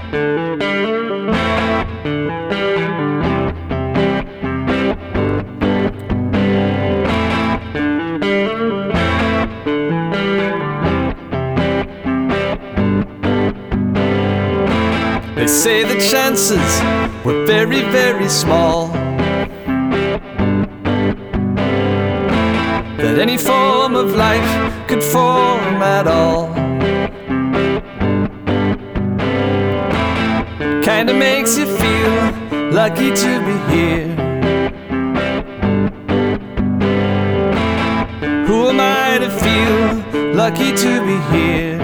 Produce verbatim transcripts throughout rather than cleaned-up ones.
They say the chances were very, very small that any form of life could form at all. Kinda makes you feel lucky to be here. Who am I to feel lucky to be here?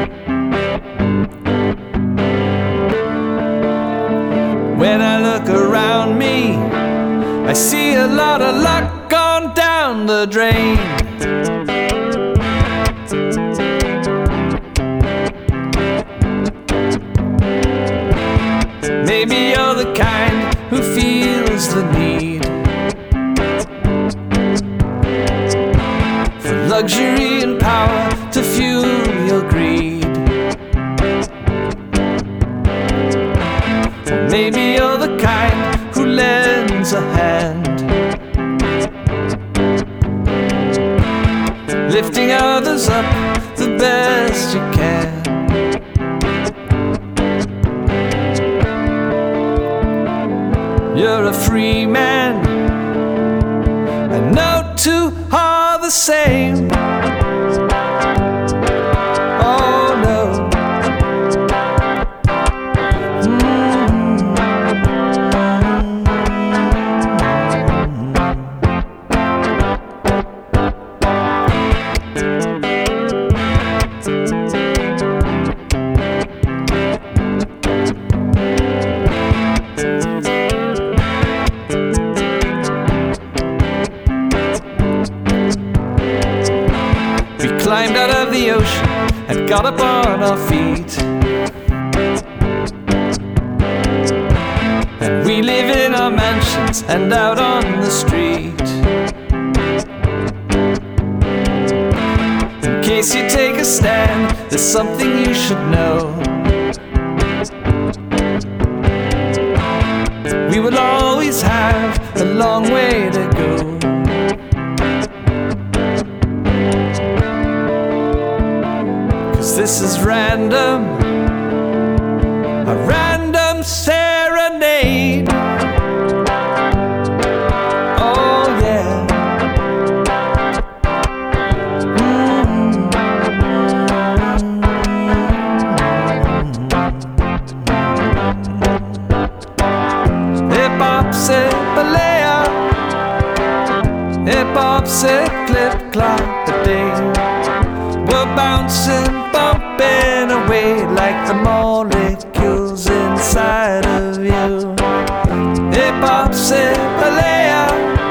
When I look around me, I see a lot of luck gone down the drain. Maybe you're the kind who feels the need for luxury and power to fuel your greed. Or maybe you're the kind who lends a hand, lifting others up the best you can. You're a free man, and no two are the same. Oh no. We climbed out of the ocean and got up on our feet, and we live in our mansions and out on the street. In case you take a stand, there's something you should know. We will always have a long way to go. This is random, a random serenade. Oh yeah. Mm-hmm. Hip hop say balea, hip hop say clip clop a day. We're bouncing, bumping away like the molecules inside of you. Hip hop say balea,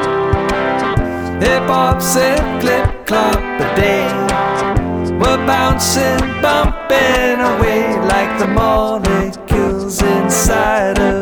hip hop say clip clop a day. We're bouncing, bumping away like the molecules inside of you.